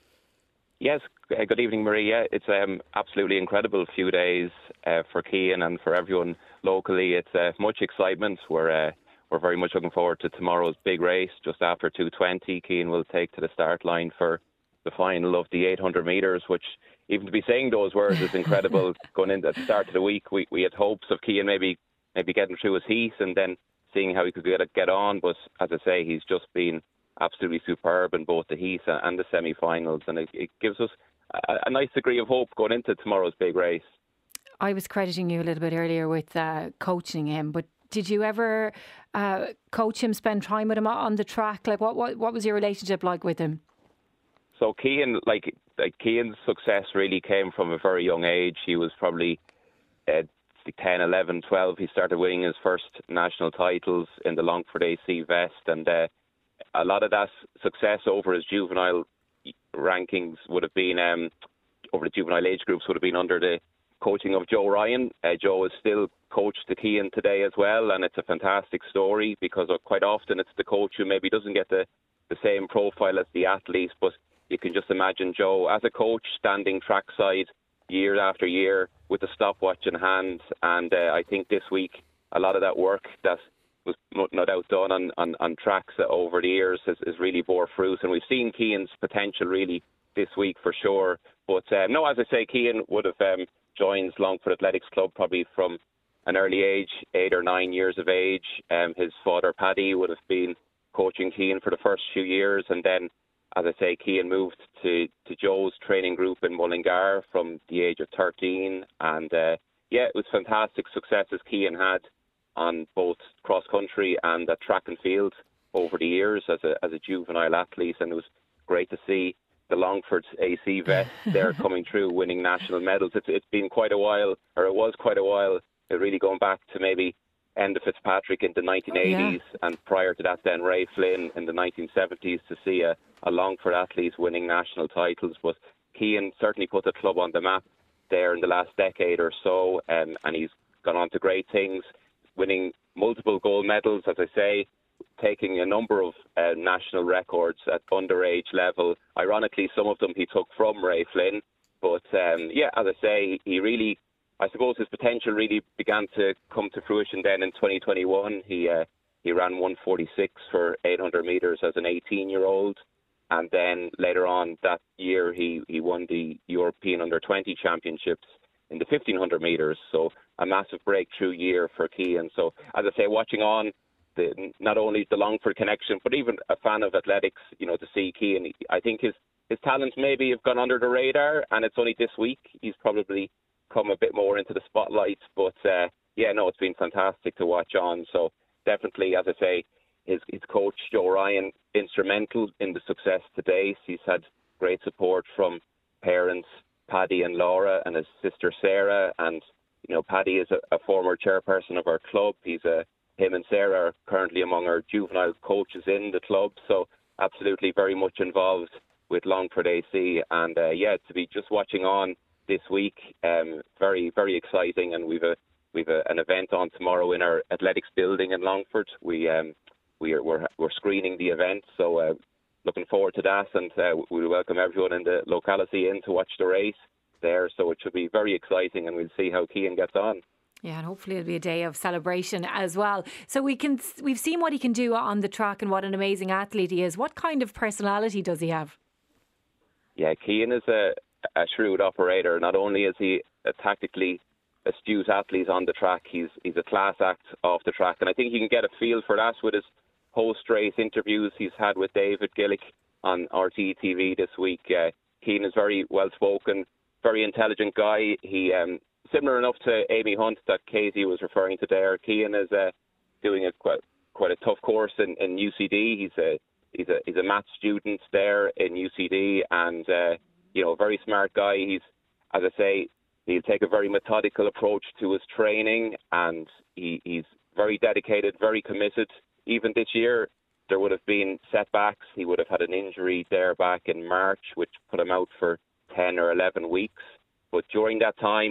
Yes, good evening, Maria. It's absolutely incredible few days for Cian and for everyone locally. It's much excitement. We're very much looking forward to tomorrow's big race. Just after 2:20, Cian will take to the start line for the final of the 800 metres, which, even to be saying those words, is incredible. Going into the start of the week, we had hopes of Cian maybe getting through his heat and then seeing how he could get on. But as I say, he's just been absolutely superb in both the heats and the semi-finals, and it gives us a nice degree of hope going into tomorrow's big race.
I was crediting you a little bit earlier with coaching him, but did you ever coach him, spend time with him on the track? What was your relationship like with him?
So Cian, Cian's success really came from a very young age. He was probably 10, 11, 12. He started winning his first national titles in the Longford AC vest, and a lot of that success over his juvenile rankings would have been, over the juvenile age groups, would have been under the coaching of Joe Ryan. Joe is still coach to Cian today as well, and it's a fantastic story because quite often it's the coach who maybe doesn't get the same profile as the athlete, but you can just imagine Joe as a coach standing trackside year after year with the stopwatch in hand, and I think this week a lot of that work that was no doubt done on tracks over the years has really bore fruit, and we've seen Cian's potential really this week for sure. But no, as I say, Cian would have joined Longford Athletics Club probably from an early age, 8 or 9 years of age. His father Paddy would have been coaching Cian for the first few years, and then, as I say, Cian moved to Joe's training group in Mullingar from the age of 13, and it was fantastic successes Cian had on both cross country and track and field over the years as a juvenile athlete, and it was great to see the Longford AC vest there coming through, winning national medals. It's been quite a while, or it was quite a while, really going back to maybe Enda Fitzpatrick in the 1980s, and prior to that then Ray Flynn in the 1970s, to see a Longford athlete winning national titles. But Cian certainly put the club on the map there in the last decade or so, and he's gone on to great things, winning multiple gold medals, as I say, taking a number of national records at underage level. Ironically, some of them he took from Ray Flynn. But as I say, he really, I suppose his potential really began to come to fruition then in 2021. He ran 1:46 for 800 metres as an 18-year-old. And then later on that year, he won the European Under-20 Championships in the 1,500 metres. So a massive breakthrough year for Cian. So, as I say, watching on, not only the Longford connection, but even a fan of athletics, to see Cian, I think his talents maybe have gone under the radar, and it's only this week he's probably come a bit more into the spotlight. But it's been fantastic to watch on. So definitely, as I say, his coach Joe Ryan instrumental in the success to date. He's had great support from parents Paddy and Laura and his sister Sarah, and Paddy is a former chairperson of our club. Him and Sarah are currently among our juvenile coaches in the club, so absolutely very much involved with Longford AC. And to be just watching on this week, very, very exciting. And we've an event on tomorrow in our athletics building in Longford. We're screening the event, so looking forward to that. And we welcome everyone in the locality in to watch the race there. So it should be very exciting, and we'll see how Cian gets on.
Yeah, and hopefully it'll be a day of celebration as well. So we've seen what he can do on the track and what an amazing athlete he is. What kind of personality does he have?
Yeah, Cian is a shrewd operator. Not only is he a tactically astute athlete on the track, he's a class act off the track. And I think you can get a feel for that with his post-race interviews he's had with David Gillick on RTE TV this week. Cian is very well-spoken, very intelligent guy. He similar enough to Amy Hunt that Casey was referring to there. Cian is doing quite a tough course in UCD. He's a math student there in UCD, and a very smart guy. He's, as I say, he'll take a very methodical approach to his training, and he's very dedicated, very committed. Even this year, there would have been setbacks. He would have had an injury there back in March, which put him out for 10 or 11 weeks. But during that time,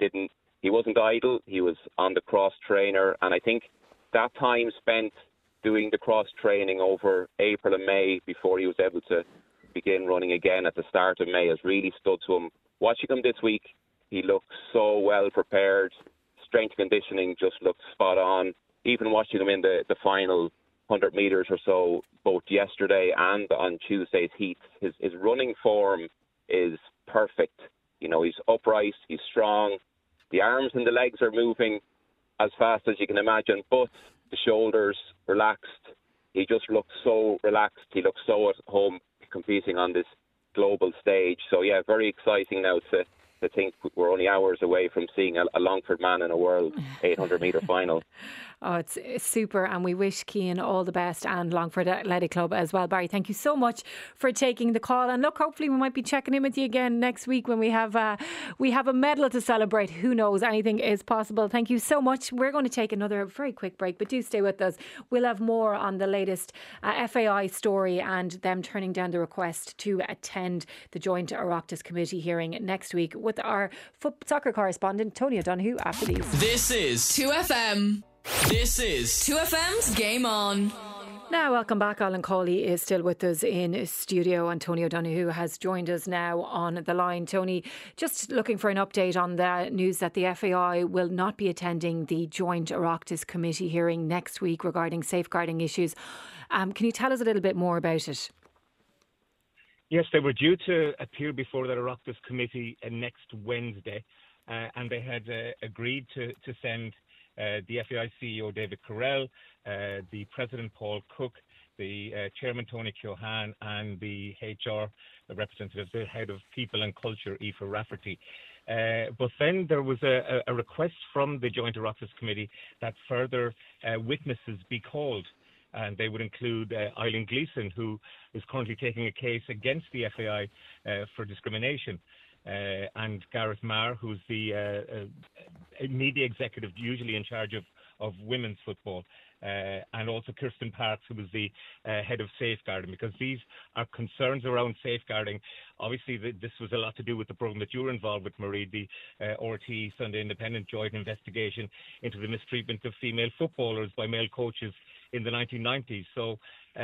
he wasn't idle. He was on the cross trainer, and I think that time spent doing the cross training over April and May before he was able to begin running again at the start of May has really stood to him. Watching him this week, he looked so well prepared. Strength conditioning just looked spot on. Even watching him in the final 100 metres or so, both yesterday and on Tuesday's heats, his running form is perfect. He's upright, he's strong. The arms and the legs are moving as fast as you can imagine, but the shoulders relaxed. He just looks so relaxed. He looks so at home competing on this global stage. So, very exciting now to to think we're only hours away from seeing a Longford man in a world 800-metre final.
Oh, it's super, and we wish Cian all the best and Longford Athletic Club as well. Barry, thank you so much for taking the call, and look, hopefully we might be checking in with you again next week when we have a medal to celebrate. Who knows, anything is possible. Thank you so much. We're going to take another very quick break, but do stay with us. We'll have more on the latest FAI story and them turning down the request to attend the joint Oireachtas committee hearing next week with our soccer correspondent Tony O'Donoghue after these.
This is 2FM. This is 2FM's Game On.
Now, welcome back. Alan Cawley is still with us in studio, and Tony O'Donoghue has joined us now on the line. Tony, just looking for an update on the news that the FAI will not be attending the joint Oireachtas committee hearing next week regarding safeguarding issues. Can you tell us a little bit more about it?
Yes, they were due to appear before the Oireachtas committee next Wednesday, and they had agreed to send the FAI CEO David Carrell, the President Paul Cook, the Chairman Tony Keohane, and the HR representative, the Head of People and Culture, Aoife Rafferty. But then there was a request from the Joint Oireachtas Committee that further witnesses be called. And they would include Eileen Gleeson, who is currently taking a case against the FAI for discrimination, and Gareth Marr, who's the media executive usually in charge of women's football, and also Kirsten Parks, who was the head of safeguarding, because these are concerns around safeguarding. Obviously, this was a lot to do with the programme that you were involved with, Marie, the RTE Sunday Independent joint investigation into the mistreatment of female footballers by male coaches in the 1990s. So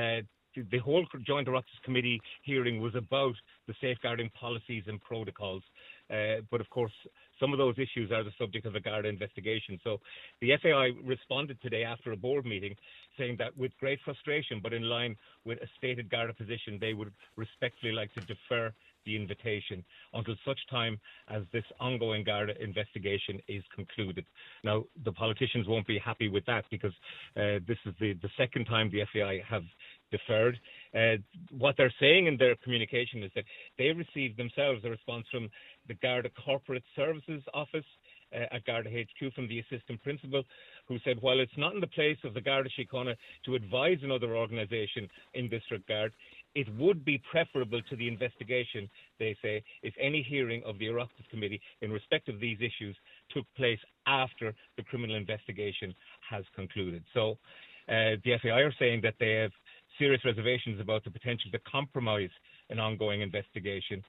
the whole Joint Oireachtas Committee hearing was about the safeguarding policies and protocols. But of course, some of those issues are the subject of a Garda investigation. So the FAI responded today after a board meeting saying that with great frustration, but in line with a stated Garda position, they would respectfully like to defer the invitation until such time as this ongoing Garda investigation is concluded. Now, the politicians won't be happy with that because this is the second time the FAI have deferred. What they're saying in their communication is that they received themselves a response from the Garda Corporate Services Office at Garda HQ from the assistant principal, who said, while it's not in the place of the Garda Síochána to advise another organisation in this regard, it would be preferable to the investigation, they say, if any hearing of the Oireachtas Committee in respect of these issues took place after the criminal investigation has concluded. So the FAI are saying that they have serious reservations about the potential to compromise an ongoing investigation,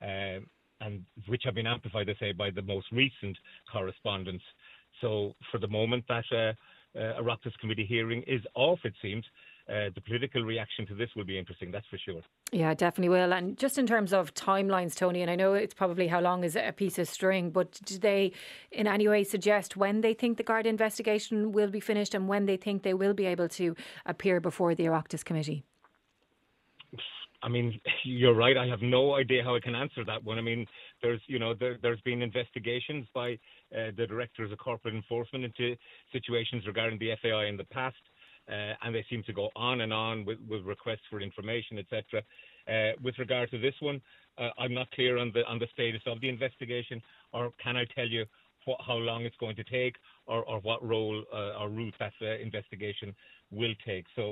and which have been amplified, they say, by the most recent correspondence. So for the moment, that Oireachtas Committee hearing is off, it seems. The political reaction to this will be interesting, that's for sure.
Yeah, definitely will. And just in terms of timelines, Tony, and I know it's probably how long is a piece of string, but do they in any way suggest when they think the Garda investigation will be finished and when they think they will be able to appear before the Oireachtas Committee?
I mean, you're right. I have no idea how I can answer that one. I mean, there's been investigations by the directors of corporate enforcement into situations regarding the FAI in the past. And they seem to go on and on with requests for information, etc. With regard to this one, I'm not clear on the status of the investigation, or can I tell you how long it's going to take, or what role or route that investigation will take. So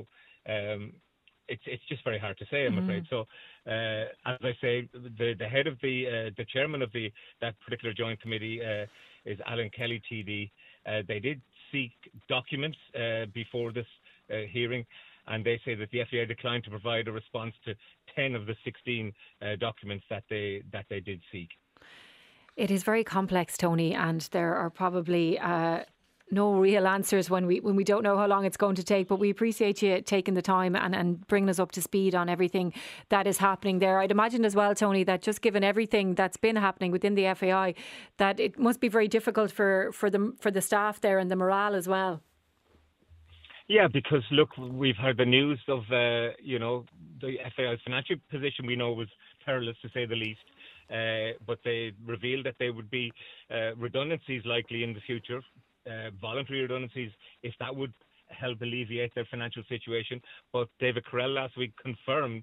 it's just very hard to say, I'm afraid. So as I say, the head of the chairman of that particular joint committee is Alan Kelly TD. They did seek documents before this hearing, and they say that the FAI declined to provide a response to 10 of the 16 documents that they did seek.
It is very complex, Tony, and there are probably no real answers when we don't know how long it's going to take, but we appreciate you taking the time and bringing us up to speed on everything that is happening there. I'd imagine as well, Tony, that just given everything that's been happening within the FAI, that it must be very difficult for the staff there and the morale as well.
Yeah, because look, we've heard the news of the FAI's financial position. We know was perilous, to say the least. But they revealed that there would be redundancies likely in the future, voluntary redundancies, if that would help alleviate their financial situation. But David Carrell last week confirmed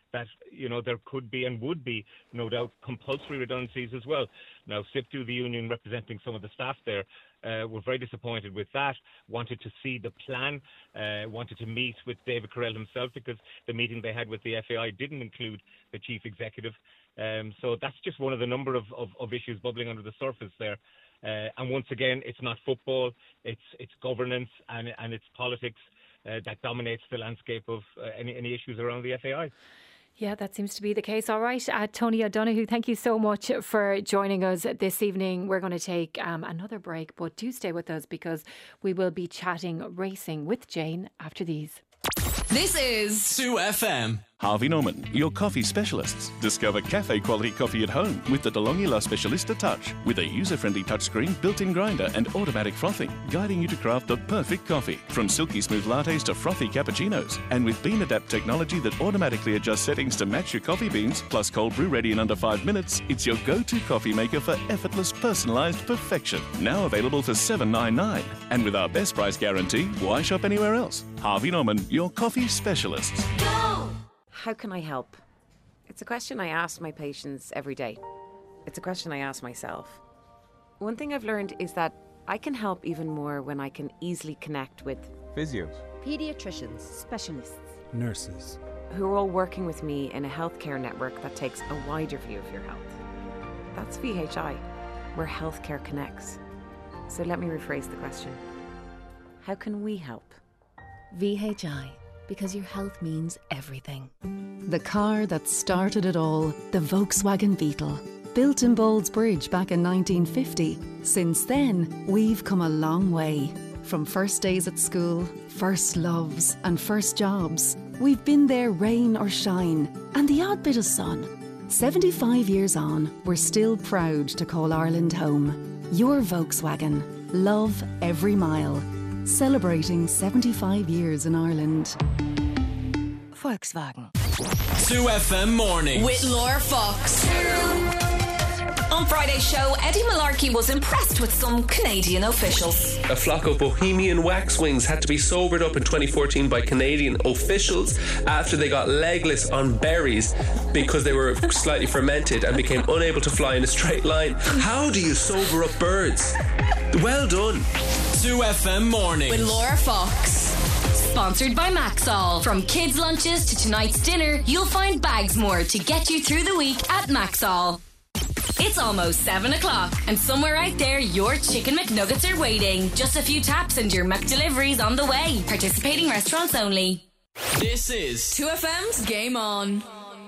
that, there could be and would be, no doubt, compulsory redundancies as well. Now, SIPTU, the union representing some of the staff there, were very disappointed with that, wanted to see the plan, wanted to meet with David Carrell himself, because the meeting they had with the FAI didn't include the chief executive. So that's just one of the number of issues bubbling under the surface there. And once again, it's not football, it's governance and it's politics that dominates the landscape of any issues around the FAI.
Yeah, that seems to be the case. All right, Tony O'Donoghue, thank you so much for joining us this evening. We're going to take another break, but do stay with us because we will be chatting racing with Jane after these.
This is 2FM.
Harvey Norman, your coffee specialists. Discover cafe quality coffee at home with the DeLonghi La Specialista Touch, with a user-friendly touchscreen, built-in grinder and automatic frothing, guiding you to craft the perfect coffee. From silky smooth lattes to frothy cappuccinos. And with Bean Adapt technology that automatically adjusts settings to match your coffee beans, plus cold brew ready in under 5 minutes, it's your go-to coffee maker for effortless, personalised perfection. Now available for $7.99. And with our best price guarantee, why shop anywhere else? Harvey Norman, your coffee specialists.
Go! How can I help? It's a question I ask my patients every day. It's a question I ask myself. One thing I've learned is that I can help even more when I can easily connect with
physios,
paediatricians, specialists,
nurses,
who are all working with me in a healthcare network that takes a wider view of your health. That's VHI, where healthcare connects. So let me rephrase the question. How can we help?
VHI. Because your health means everything. The car that started it all, the Volkswagen Beetle. Built in Bowles Bridge back in 1950. Since then, we've come a long way. From first days at school, first loves and first jobs. We've been there rain or shine, and the odd bit of sun. 75 years on, we're still proud to call Ireland home. Your Volkswagen. Love every mile. Celebrating 75 years in Ireland. Volkswagen.
2FM Morning with Laura Fox. On Friday's show, Eddie Malarkey was impressed with some Canadian officials.
A flock of Bohemian waxwings had to be sobered up in 2014 by Canadian officials after they got legless on berries because they were slightly fermented and became unable to fly in a straight line. How do you sober up birds? Well done.
2FM Morning with Laura Fox. Sponsored by Maxall. From kids' lunches to tonight's dinner, you'll find bags more to get you through the week at Maxall. It's almost 7 o'clock, and somewhere out there, your Chicken McNuggets are waiting. Just a few taps and your McDelivery's on the way. Participating restaurants only. This is 2FM's Game On.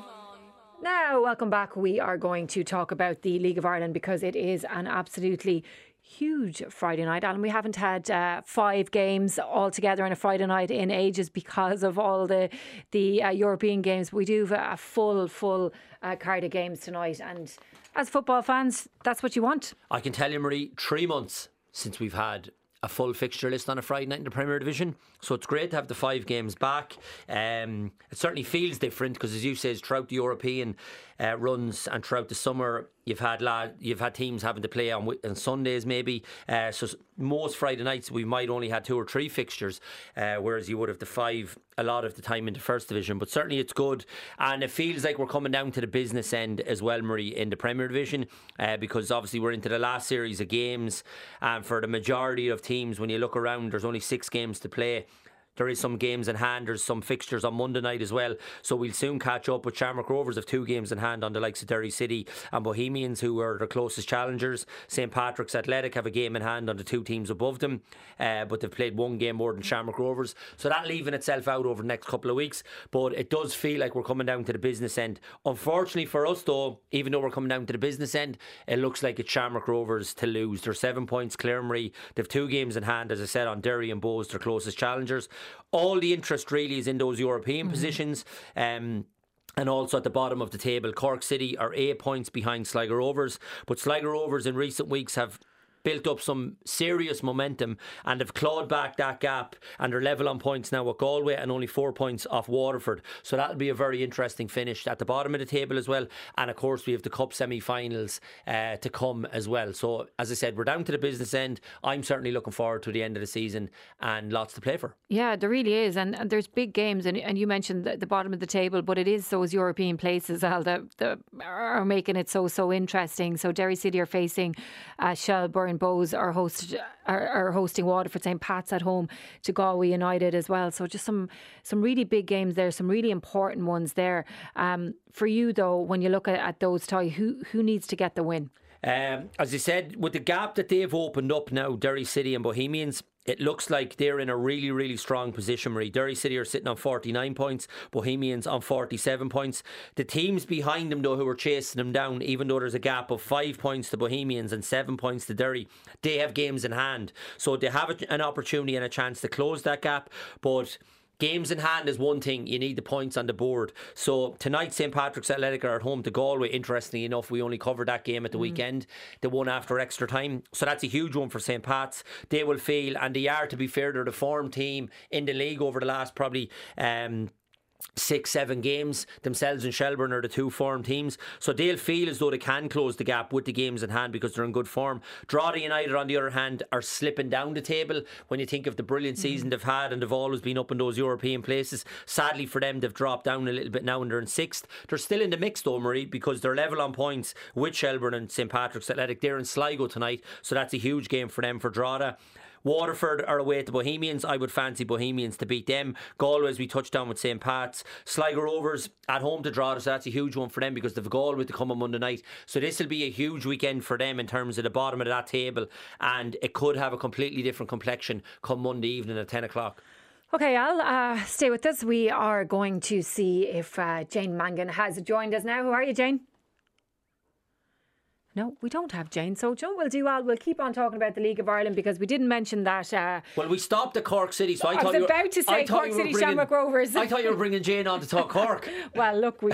Now, welcome back. We are going to talk about the League of Ireland because it is an absolutely huge Friday night, Alan. We haven't had 5 games all together on a Friday night in ages because of all the European games. We do have a full card of games tonight, and as football fans, that's what you want.
I can tell you, Marie, 3 months since we've had a full fixture list on a Friday night in the Premier Division, so it's great to have the 5 games back. It certainly feels different because, as you say, throughout the European runs and throughout the summer, you've had teams having to play on Sundays maybe. So most Friday nights we might only had 2 or 3 fixtures, whereas you would have the 5 a lot of the time in the First Division. But certainly it's good, and it feels like we're coming down to the business end as well, Marie, in the Premier Division, because obviously we're into the last series of games, and for the majority of teams, when you look around, there's only 6 games to play. There is some games in hand. There's some fixtures on Monday night as well. So we'll soon catch up with Shamrock Rovers of 2 games in hand on the likes of Derry City and Bohemians, who are their closest challengers. St Patrick's Athletic have a game in hand on the 2 teams above them, but they've played 1 game more than Shamrock Rovers. So that'll even itself out over the next couple of weeks. But it does feel like we're coming down to the business end. Unfortunately for us, though, even though we're coming down to the business end, it looks like it's Shamrock Rovers to lose. They're 7 points clear, Marie. They've 2 games in hand, as I said, on Derry and Bohs, their closest challengers. All the interest really is in those European positions. And also at the bottom of the table, Cork City are 8 points behind Sligo Rovers. But Sligo Rovers in recent weeks have built up some serious momentum and have clawed back that gap, and they're level on points now with Galway and only 4 points off Waterford. So that'll be a very interesting finish at the bottom of the table as well. And of course we have the Cup semi-finals to come as well. So as I said, we're down to the business end. I'm certainly looking forward to the end of the season and lots to play for.
Yeah, there really is, and there's big games, and you mentioned the bottom of the table, but it is those European places, Al, that are making it so interesting. So Derry City are facing Shelbourne, Bows are hosting Waterford, St. Pat's at home to Galway United as well. So just some really big games there, some really important ones there. For you though, when you look at those, Ty, who needs to get the win?
As I said, with the gap that they've opened up now, Derry City and Bohemians, it looks like they're in a really, really strong position, Marie. Derry City are sitting on 49 points, Bohemians on 47 points. The teams behind them, though, who are chasing them down, even though there's a gap of 5 points to Bohemians and 7 points to Derry, they have games in hand. So they have an opportunity and a chance to close that gap. But games in hand is one thing, you need the points on the board. So tonight St. Patrick's Athletic are at home to Galway. Interestingly enough, we only covered that game at the weekend, the one after extra time. So that's a huge one for St. Pat's. They will feel, and they are, to be fair, they're the form team in the league over the last probably 6-7 games. Themselves and Shelbourne are the two form teams, so they'll feel as though they can close the gap with the games in hand because they're in good form. Drogheda United, on the other hand, are slipping down the table when you think of the brilliant season they've had, and they've always been up in those European places. Sadly for them, they've dropped down a little bit now and they're in 6th. They're still in the mix though, Marie, because they're level on points with Shelbourne and St. Patrick's Athletic. They're in Sligo tonight, so that's a huge game for them, for Drogheda. Waterford are away to Bohemians. I would fancy Bohemians to beat them. Galway, as we touched on with St. Pat's. Sligo Rovers at home to Drogheda, so that's a huge one for them because they've Galway to come on Monday night. So this will be a huge weekend for them in terms of the bottom of that table, and it could have a completely different complexion come Monday evening at 10 o'clock.
Okay, Al, stay with us. We are going to see if Jane Mangan has joined us now. How are you, Jane? No, we don't have Jane. So, Joe, we'll keep on talking about the League of Ireland because we didn't mention that.
Well, we stopped at Cork City, so I was
about to say Cork City Shamrock Rovers.
I thought you were bringing Jane on to talk Cork.
Well, look,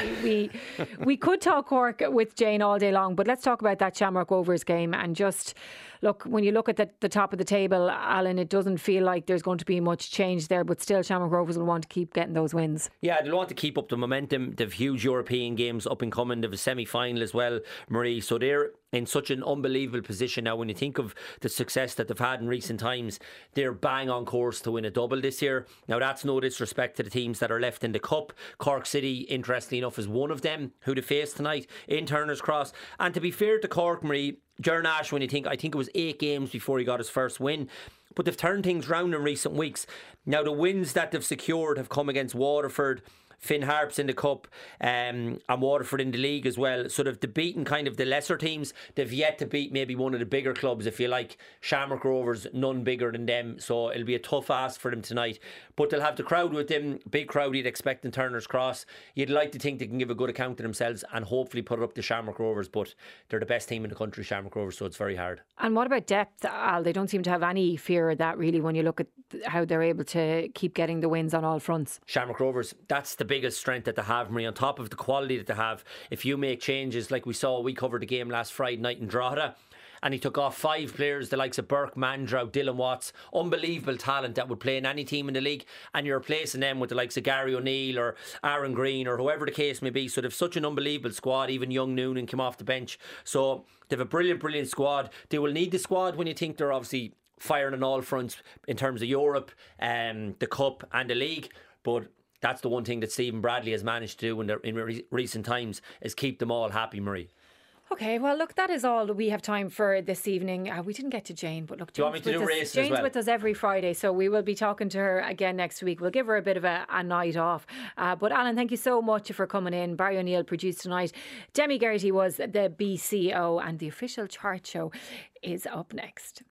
we could talk Cork with Jane all day long, but let's talk about that Shamrock Rovers game and just look, when you look at the top of the table, Alan, it doesn't feel like there's going to be much change there, but still Shamrock Rovers will want to keep getting those wins.
Yeah, they'll want to keep up the momentum. They've huge European games up and coming. They've a semi-final as well, Marie. So they're in such an unbelievable position now. When you think of the success that they've had in recent times, they're bang on course to win a double this year. Now that's no disrespect to the teams that are left in the Cup. Cork City, interestingly enough, is one of them who they face tonight in Turner's Cross. And to be fair to Cork, Marie, Ger Nash, when you think, I think it was 8 games before he got his first win, but they've turned things round in recent weeks. Now the wins that they've secured have come against Waterford, Finn Harps in the Cup, and Waterford in the league as well. So they've beaten kind of the lesser teams. They've yet to beat maybe one of the bigger clubs, if you like. Shamrock Rovers, none bigger than them. So it'll be a tough ask for them tonight. But they'll have the crowd with them. Big crowd you'd expect in Turner's Cross. You'd like to think they can give a good account of themselves and hopefully put it up to Shamrock Rovers. But they're the best team in the country, Shamrock Rovers, so it's very hard.
And what about depth, Al? They don't seem to have any fear of that really when you look at how they're able to keep getting the wins on all fronts.
Shamrock Rovers, that's the biggest strength that they have, Marie. On top of the quality that they have, if you make changes like we covered the game last Friday night in Drogheda, and he took off 5 players, the likes of Burke, Mandrau, Dylan Watts, unbelievable talent that would play in any team in the league, and you're replacing them with the likes of Gary O'Neill or Aaron Green or whoever the case may be. So they've such an unbelievable squad. Even young Noonan came off the bench. So they've a brilliant squad. They will need the squad when you think they're obviously firing on all fronts in terms of Europe, the Cup and the league. But that's the one thing that Stephen Bradley has managed to do in recent times, is keep them all happy, Marie.
Okay, well, look, that is all that we have time for this evening. We didn't get to Jane, but look,
do you want me to do races
Jane's
as well?
With us every Friday, so we will be talking to her again next week. We'll give her a bit of a night off. But Alan, thank you so much for coming in. Barry O'Neill produced tonight. Demi Gertie was the BCO, and the official chart show is up next.